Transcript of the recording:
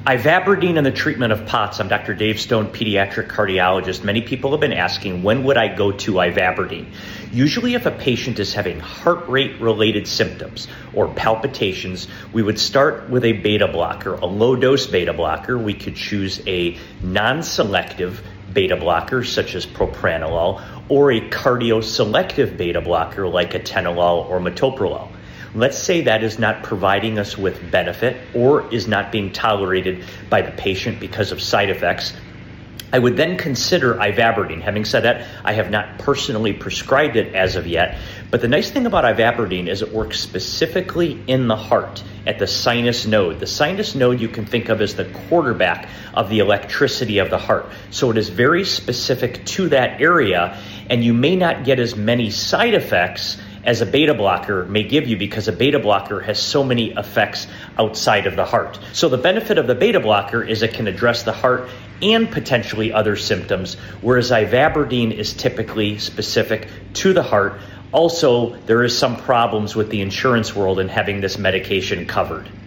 Ivabradine and the treatment of POTS. I'm Dr. Dave Stone, pediatric cardiologist. Many people have been asking, when would I go to Ivabradine? Usually if a patient is having heart rate related symptoms or palpitations, we would start with a beta blocker, a low dose beta blocker. We could choose a non-selective beta blocker such as propranolol or a cardioselective beta blocker like atenolol or metoprolol. Let's say that is not providing us with benefit or is not being tolerated by the patient because of side effects. I would then consider Ivabradine. Having said that, I have not personally prescribed it as of yet, but the nice thing about Ivabradine is it works specifically in the heart at the sinus node. The sinus node you can think of as the quarterback of the electricity of the heart. So it is very specific to that area, and you may not get as many side effects as a beta blocker may give you because a beta blocker has so many effects outside of the heart. So the benefit of the beta blocker is it can address the heart and potentially other symptoms, whereas Ivabradine is typically specific to the heart. Also, there is some problems with the insurance world in having this medication covered.